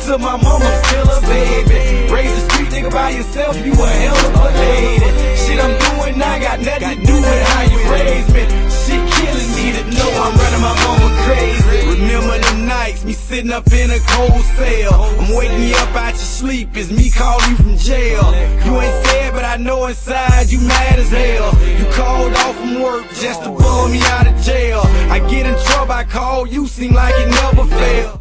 to my mama, still a baby. Raise the street nigga by yourself, you a hell of a lady. Shit I'm doing now got nothing to do with how you raised me. Shit killing me to know I'm running my mama crazy. Remember the nights, me sitting up in a cold cell. I'm waking you up out your sleep, it's me calling you from jail. You ain't sad, but I know inside you mad as hell. You called off from work just to pull me out of jail. I get in trouble, I call you, seem like it never failed.